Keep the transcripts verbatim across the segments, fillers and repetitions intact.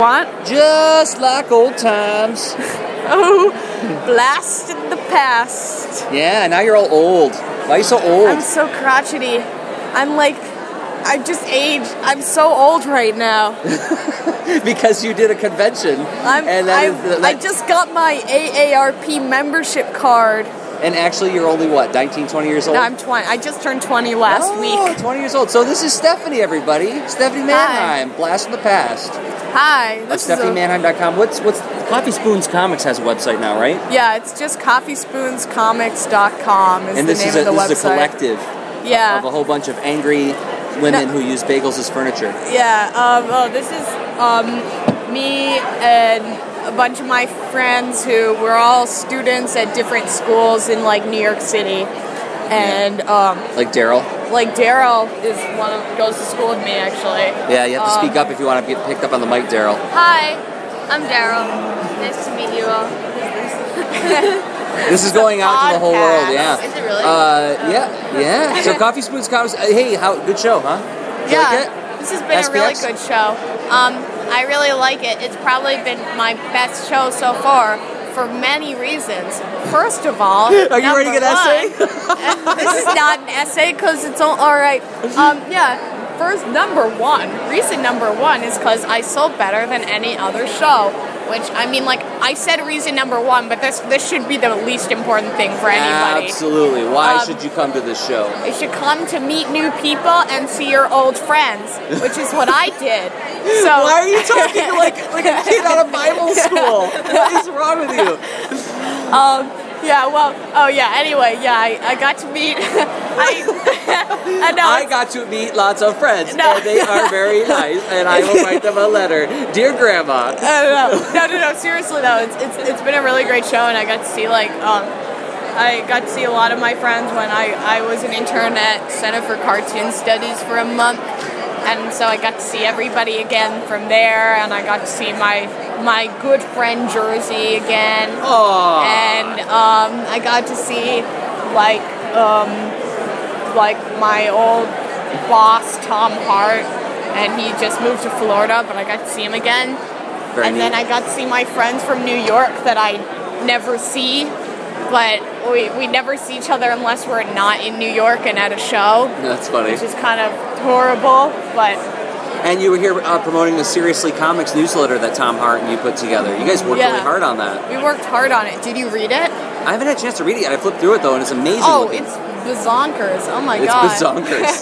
Want? Just like old times. Oh, blast in the past. Yeah, now you're all old. Why are you so old? I'm so crotchety. I'm like, I just aged. I'm so old right now. Because you did a convention. I'm, and that I'm, is, that, I just got my A A R P membership card. And actually, you're only, what, nineteen, twenty years old? No, I'm twenty. I just turned twenty last oh, week. twenty years old. So this is Stephanie, everybody. Stephanie Manheim, Blast from the Past. Hi. That's Stephanie Manheim dot com. What's, what's, Coffee Spoons Comics has a website now, right? Yeah, it's just coffee spoons comics dot com is and the this name is a, of the this website. is a collective yeah. of a whole bunch of angry women No. who use bagels as furniture. Yeah, um, oh, this is um, me and a bunch of my friends who were all students at different schools in, like, New York City. And, yeah. um... Like Daryl? Like, Daryl is one of, goes to school with me, actually. Yeah, you have to um, speak up if you want to get picked up on the mic, Daryl. Hi, I'm Daryl. Nice to meet you all. This is going out to the whole world, yeah. Is it really? Uh, yeah, yeah. So Coffee Spoons Comics, uh, hey, how good show, huh? Did you yeah, like it? This has been S P X? a really good show. Um, I really like it. It's probably been my best show so far for many reasons. First of all, are you ready to get an essay? This is not an essay because it's all, all right. Um, yeah. First, number one, reason number one is because I sold better than any other show. Which, I mean, like, I said reason number one, but this this should be the least important thing for anybody. Absolutely. Why Um, should you come to this show? You should come to meet new people and see your old friends, which is what I did. So why are you talking like like a kid out of Bible school? What is wrong with you? Um, yeah, well, oh yeah, anyway, yeah, I, I got to meet, I, I, know, I got to meet lots of friends, No. and they are very nice, and I will write them a letter. Dear Grandma. Uh, no, no, no, no, seriously though, it's, it's it's been a really great show, and I got to see, like, um, I got to see a lot of my friends when I, I was an intern at Center for Cartoon Studies for a month, and so I got to see everybody again from there, and I got to see my my good friend Jersey again. Aww. And um, I got to see like um, like my old boss Tom Hart, and he just moved to Florida, but I got to see him again. Very and neat. then I got to see my friends from New York that I never see, but we we never see each other unless we're not in New York and at a show. That's funny. Which is kind of horrible, but. And you were here uh, promoting the Seriously Comics newsletter that Tom Hart and you put together. You guys worked Yeah. really hard on that. We worked hard on it. Did you read it? I haven't had a chance to read it yet. I flipped through it, though, and it's amazing. Oh, looking. it's bazonkers. Oh, my it's God. It's bazonkers.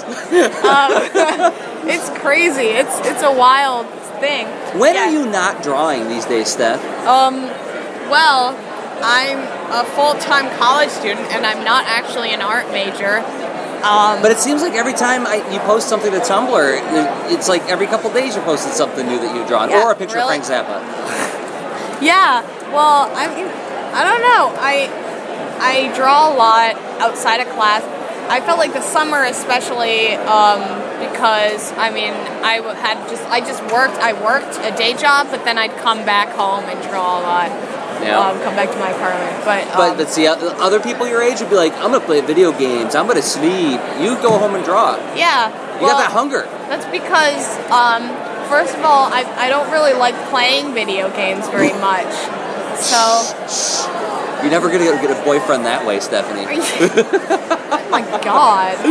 um, it's crazy. It's it's a wild thing. When yeah. are you not drawing these days, Steph? Um, well, I'm a full-time college student, and I'm not actually an art major. Um, but it seems like every time I, you post something to Tumblr, it's like every couple days you're posting something new that you've drawn, yeah, or a picture really? of Frank Zappa. Yeah, well, I mean, I don't know. I I draw a lot outside of class. I felt like the summer, especially, um, because I mean, I w- had just I just worked. I worked a day job, but then I'd come back home and draw a lot. Yeah. Um, come back to my apartment, but um, But, but see, other people your age would be like, I'm going to play video games, I'm going to sleep. You go home and draw. yeah, You well, got that hunger. That's because, um, first of all, I I don't really like playing video games very much. So You're never going to get a boyfriend that way, Stephanie. oh my God.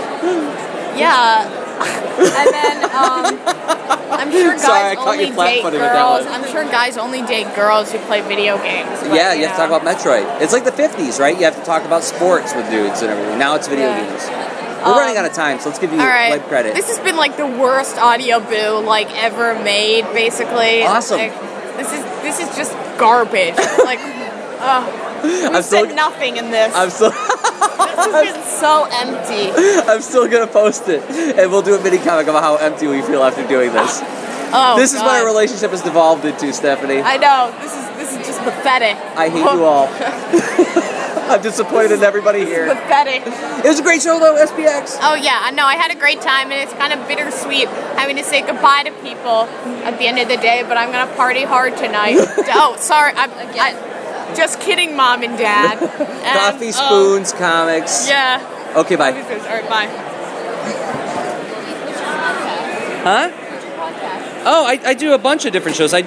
Yeah. And then um, I'm sure guys Sorry, I caught only you flat date footed with that girls. one. I'm sure guys only date girls who play video games. But, Yeah, you you have to know. talk about Metroid. It's like the fifties, right? You have to talk about sports with dudes and everything. Now it's video Yeah. games. We're Um, running out of time, so let's give you All right. live credit. This has been like the worst audio boo like ever made, basically. Awesome. Like, this is this is just garbage. Like, uh, we I'm said still- nothing in this. I'm still, This has been so empty. I'm still gonna post it, and we'll do a mini comic about how empty we feel after doing this. Oh, this is what God. our relationship has devolved into, Stephanie. I know. This is this is just pathetic. I hate you all. I'm disappointed in everybody here. Pathetic. It was a great show, though, S P X. Oh yeah, I know. I had a great time, and it's kind of bittersweet having to say goodbye to people at the end of the day. But I'm gonna party hard tonight. Oh, sorry. I'm I, just kidding, Mom and Dad. And, Coffee um, Spoons Comics. Yeah. Okay, bye. All right, bye. Huh? Oh, I, I do a bunch of different shows. I